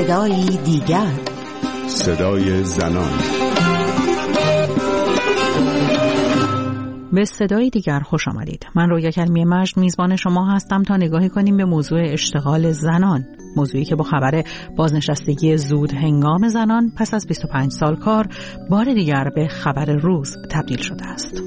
صدایی دیگر، صدای زنان. به صدای دیگر خوش آمدید. من رویا کلمی مجد میزبان شما هستم تا نگاهی کنیم به موضوع اشتغال زنان، موضوعی که با خبر بازنشستگی زود هنگام زنان پس از 25 سال کار بار دیگر به خبر روز تبدیل شده است.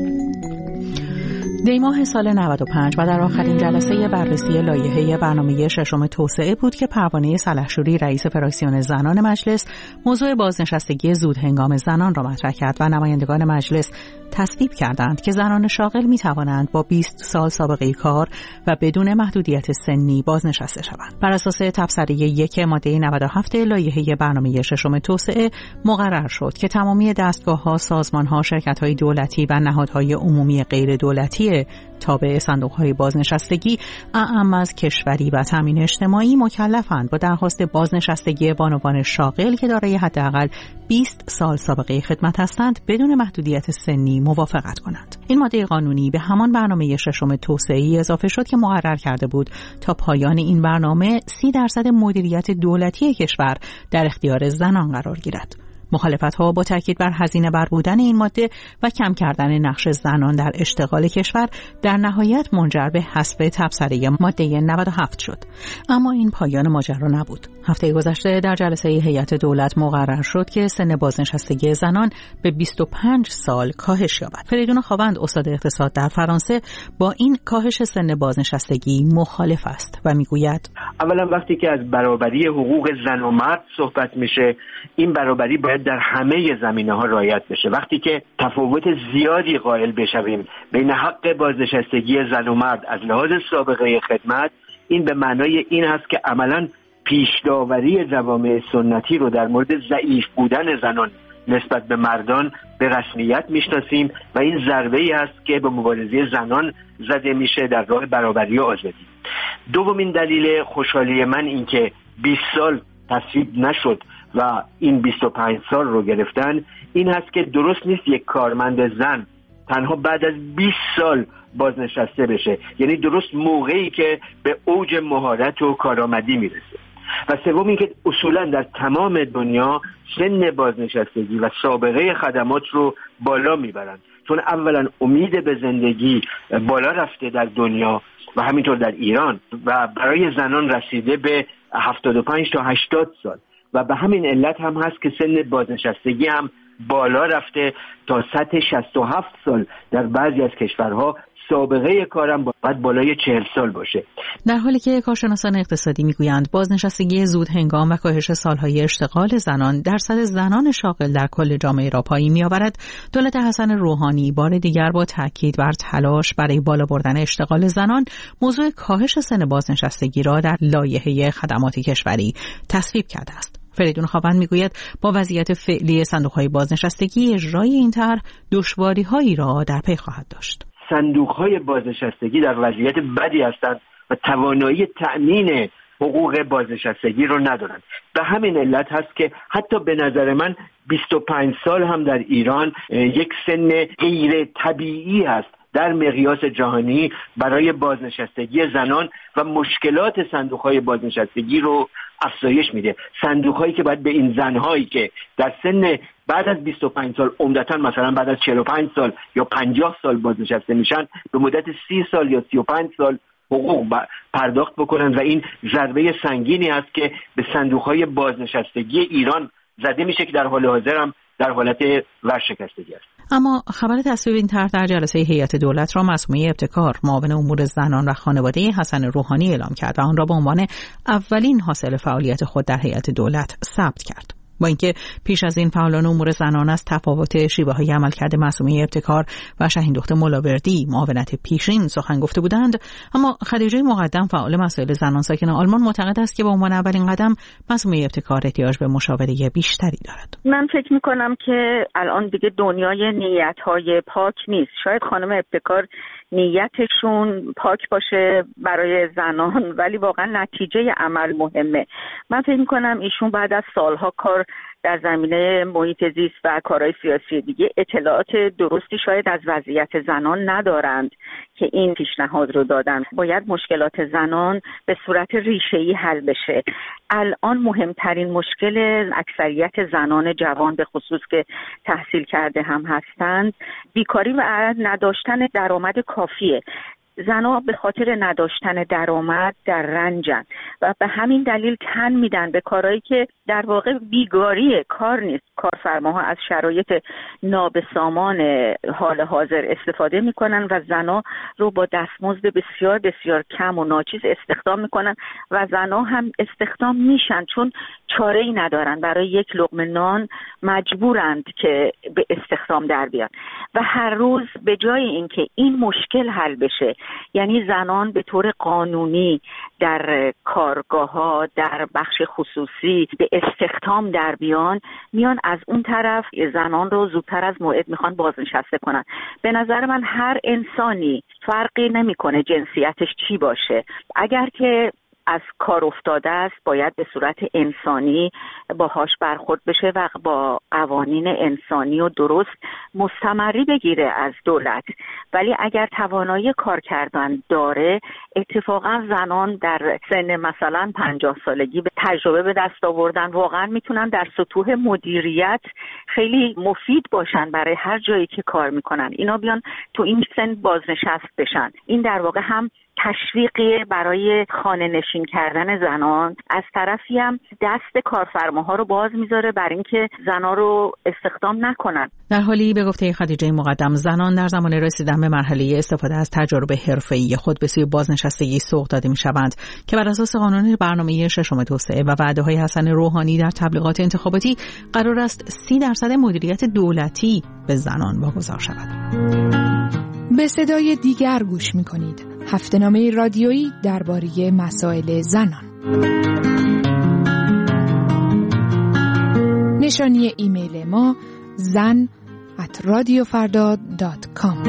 دیماه سال 95 و در آخرین جلسه بررسی لایحه برنامه ششم توسعه بود که پروانه سلحشوری رئیس فراکسیون زنان مجلس موضوع بازنشستگی زود هنگام زنان را مطرح کرد و نمایندگان مجلس تصویب کردند که زنان شاغل می توانند با 20 سال سابقه کار و بدون محدودیت سنی بازنشسته شوند. بر اساس تبصره 1 ماده 97 لایحه برنامه ششم توسعه مقرر شد که تمامی دستگاه‌ها، سازمان‌ها، شرکت‌های دولتی و نهادهای عمومی غیر دولتی تابع صندوق‌های بازنشستگی اعم از کشوری و تامین اجتماعی مکلفند با درخواست بازنشستگی بانوان شاغل که دارای حداقل 20 سال سابقه خدمت هستند بدون محدودیت سنی موافقت کنند. این ماده قانونی به همان برنامه ششم توسعه‌ای اضافه شد که مقرر کرده بود تا پایان این برنامه 30% مدیریت دولتی کشور در اختیار زنان قرار گیرد. مخالفت‌ها با تاکید بر هزینه بر بودن این ماده و کم کردن نقش زنان در اشتغال کشور در نهایت منجر به حذف تبصره ماده 97 شد. اما این پایان ماجرا نبود. هفته گذشته در جلسه هیئت دولت مقرر شد که سن بازنشستگی زنان به 25 سال کاهش یابد. فریدون خاوند استاد اقتصاد در فرانسه با این کاهش سن بازنشستگی مخالف است و میگوید اولا وقتی که از برابری حقوق زن و مرد صحبت میشه، این برابری باید در همه زمینه‌ها رعایت بشه. وقتی که تفاوت زیادی قائل بشویم بین حق بازنشستگی زن و مرد از لحاظ سابقه خدمت، این به معنای این هست که عملاً پیش‌داوری جوامع سنتی رو در مورد ضعیف بودن زنان نسبت به مردان به رسمیت میشناسیم و این ضربه‌ای هست که به مبارزه زنان زده میشه در راه برابری و آزادی. دومین دلیل خوشحالی من این که 20 سال تصویب نشد و این 25 سال رو گرفتن این هست که درست نیست یک کارمند زن تنها بعد از 20 سال بازنشسته بشه، یعنی درست موقعی که به اوج مهارت و کارآمدی میرسه. و سوم این که اصولا در تمام دنیا سن بازنشستگی و سابقه خدمات رو بالا میبرن، چون اولا امید به زندگی بالا رفته در دنیا و همینطور در ایران و برای زنان رسیده به 75 تا 80 سال و به همین علت هم هست که سن بازنشستگی هم بالا رفته تا سطح 67 سال در بعضی از کشورها. سابقه کارم باید بالای 40 سال باشه. در حالی که کارشناسان اقتصادی میگویند بازنشستگی زود هنگام و کاهش سالهای اشتغال زنان درصد زنان شاغل در کل جامعه را پایین می‌آورد، دولت حسن روحانی بار دیگر با تاکید بر تلاش برای بالا بردن اشتغال زنان موضوع کاهش سن بازنشستگی را در لایحه خدمات کشوری تصویب کرده است. فریدون خاوند میگوید با وضعیت فعلی صندوق‌های بازنشستگی اجرای این طرح دشواری‌هایی را در پی خواهد داشت. صندوق‌های بازنشستگی در وضعیت بدی هستند و توانایی تأمین حقوق بازنشستگی رو ندارند. به همین علت هست که حتی به نظر من 25 سال هم در ایران یک سن غیر طبیعی هست در مقیاس جهانی برای بازنشستگی زنان و مشکلات صندوق‌های بازنشستگی رو افزایش میده. صندوق‌هایی که باید به این زن‌هایی که در سن بعد از 25 سال عمدتاً مثلا بعد از 45 سال یا 50 سال بازنشسته میشن به مدت 30 سال یا 35 سال حقوق پرداخت بکنن و این ضربه سنگینی است که به صندوق‌های بازنشستگی ایران زده میشه که در حال حاضر هم در حالت ورشکستگی است. اما خبر تصویب این طرح در جلسه هیئت دولت را معصومه ابتکار معاون امور زنان و خانواده حسن روحانی اعلام کرد و آن را به عنوان اولین حاصل فعالیت خود در هیئت دولت ثبت کرد. با اینکه پیش از این فعالان امور زنان از تفاوت شیوه‌های عملکرد معصومه ابتکار و شاهین دختر ملاوردی معاونت پیشین سخن گفته بودند، اما خدیجه مقدم فعال مسائل زنان ساکن آلمان معتقد است که به عنوان اولین قدم معصومه ابتکار احتیاج به مشاوره بیشتری دارد. من فکر می‌کنم که الان دیگه دنیای نیت‌های پاک نیست. شاید خانم ابتکار نیتشون پاک باشه برای زنان، ولی واقعا نتیجه عمل مهمه. من فکر می‌کنم ایشون بعد از سالها کار در زمینه محیط زیست و کارهای سیاسی دیگه اطلاعات درستی شاید از وضعیت زنان ندارند که این پیشنهاد رو دادن. باید مشکلات زنان به صورت ریشه‌ای حل بشه. الان مهمترین مشکل اکثریت زنان جوان به خصوص که تحصیل کرده هم هستند بیکاری و نداشتن درآمد کافیه. زنها به خاطر نداشتن درآمد در رنجن و به همین دلیل تن میدن به کارهایی که در واقع بیگاری کار نیست. کارفرماها از شرایط نابسامان حال حاضر استفاده میکنن و زنها رو با دستمزد بسیار بسیار کم و ناچیز استخدام میکنن و زنها هم استخدام میشن چون چاره‌ای ندارن، برای یک لقمه نان مجبورند که به استخدام در بیان و هر روز به جای اینکه این مشکل حل بشه، یعنی زنان به طور قانونی در کارگاه‌ها در بخش خصوصی به استخدام در بیان، میان از اون طرف زنان رو زودتر از موعد میخوان بازنشسته کنن. به نظر من هر انسانی فرقی نمیکنه جنسیتش چی باشه، اگر که از کار افتاده است باید به صورت انسانی باهاش برخورد بشه و با قوانین انسانی و درست مستمری بگیره از دولت. ولی اگر توانایی کار کردن داره، اتفاقا زنان در سن مثلا 50 سالگی به تجربه به دست آوردن، واقعا میتونن در سطوح مدیریت خیلی مفید باشن برای هر جایی که کار میکنن. اینا بیان تو این سن بازنشست بشن. این در واقع هم تشویقی برای خانه نشین کردن زنان، از طرفی هم دست کارفرماها رو باز میذاره بر اینکه زنان رو استخدام نکنن. در حالی به گفته خدیجه مقدم، زنان در زمان رسیدن به مرحله استفاده از تجارب حرفه‌ای خود به سوی بازنشستگی سوق داده میشوند که بر اساس قانون برنامه ششم توسعه و وعده‌های حسن روحانی در تبلیغات انتخاباتی قرار است 30% مدیریت دولتی به زنان واگذار شود. به صدای دیگر گوش می‌کنید. هفته‌نامه رادیویی درباره مسائل زنان. نشانی ایمیل ما zan@radiofarda.com.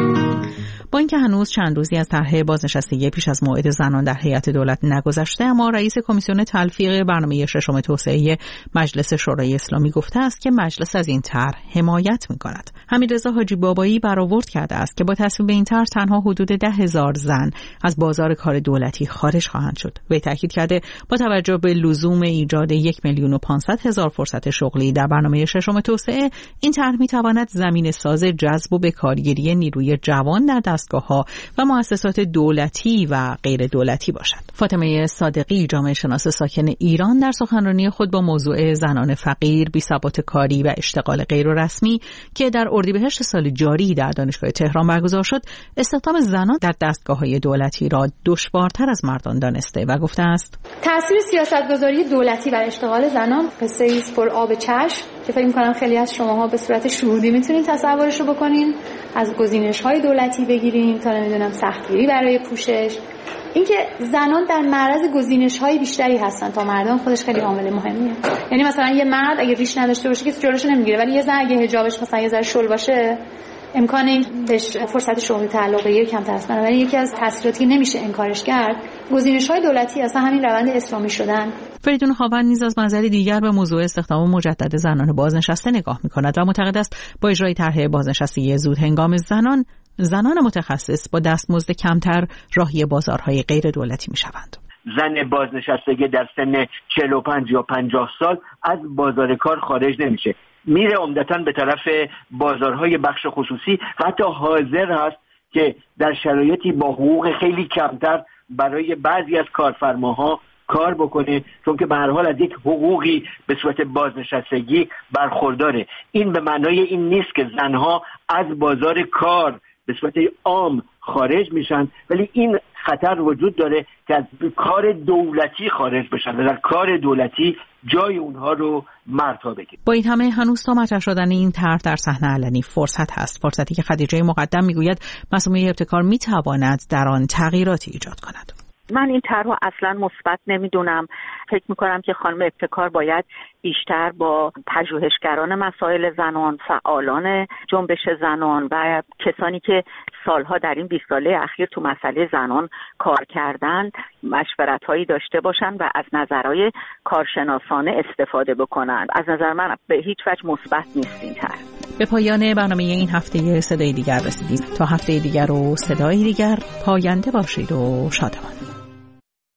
با اینکه هنوز چند روزی از طرح بازنشستگی پیش از موعد زنان در هیئت دولت نگذشته، اما رئیس کمیسیون تلفیق برنامه ششم توسعه مجلس شورای اسلامی گفته است که مجلس از این طرح حمایت می‌کند. حمیدرضا حاجی بابایی برآورد کرده است که با تصویب این طرح تنها حدود 10,000 زن از بازار کار دولتی خارج خواهند شد. وی تاکید کرده با توجه به لزوم ایجاد 1,500,000 فرصت شغلی در برنامه ششم توسعه، این طرح می‌تواند زمینه‌ساز جذب و بکارگیری نیروی جوان در دستگاه‌ها و مؤسسات دولتی و غیر دولتی باشد. فاطمه صادقی، جامعه شناس ساکن ایران، در سخنرانی خود با موضوع زنان فقیر، بی‌ثبات کاری و اشتغال غیر رسمی که در اردیبهشت سال جاری در دانشگاه تهران برگزار شد، استخدام زنان در دستگاه‌های دولتی را دشوارتر از مردان دانسته و گفته است: تأثیر سیاستگذاری دولتی بر اشتغال زنان قصه‌ای است پر آب چشم که فکر می‌کنم خیلی از شماها به صورت شهودی می‌تونید تصورش رو بکنین. از گزینش‌های دولتی بگیریم تا نمیدونم سختگیری برای پوشش، اینکه زنان در معرض گزینش‌های بیشتری هستن تا مردان، خودش خیلی عامل مهمیه. یعنی مثلا یه مرد اگه ریش نداشته باشه کسی جلوشو نمیگیره، ولی یه زن اگه حجابش مثلا یه ذره شل باشه امکان این بهش فرصت شغلی تعلق بگیره کمتر است. ولی یکی از تاثیراتی نمیشه انکارش کرد گزینش‌های دولتی اصلا همین روند اسلامی شدن. فریدون خاوند نیز از منظری دیگر به موضوع استخدام مجدد زنان بازنشسته نگاه می‌کند و معتقد است با اجرای طرح بازنشستگی زود هنگام زنان متخصص با دستمزد کمتر راهی بازارهای غیر دولتی می‌شوند. زن بازنشستگی در سن 45 یا 50 سال از بازار کار خارج نمیشه، میره عمدتاً به طرف بازارهای بخش خصوصی و حتی حاضر هست که در شرایطی با حقوق خیلی کمتر برای بعضی از کارفرماها کار بکنه، چون که به هر حال از یک حقوقی به صورت بازنشستگی برخورداره. این به معنای این نیست که زنها از بازار کار به صورت عام خارج میشن، ولی این خطر وجود داره که از کار دولتی خارج بشن و در کار دولتی جای اونها رو مردها بگیره. با این همه هنوز تا مطرح شدن این طرح در صحنه علنی فرصت هست، فرصتی که خدیجه مقدم میگوید مسئولیت ابتکار میتواند در آن تغییراتی ایجاد کند. من این طرح رو اصلا مثبت نمیدونم. فکر میکنم که خانم ابتکار باید بیشتر با پژوهشگران مسائل زنان، فعالان جنبش زنان و کسانی که سالها در این 20 ساله اخیر تو مسئله زنان کار کردن مشورت‌هایی داشته باشن و از نظرهای کارشناسانه استفاده بکنن. از نظر من به هیچ وجه مثبت نیست این طرح. به پایان برنامه این هفته صدای دیگر رسیدیم. تا هفته دیگر و صدای دیگر، پاینده باشید و شادمان.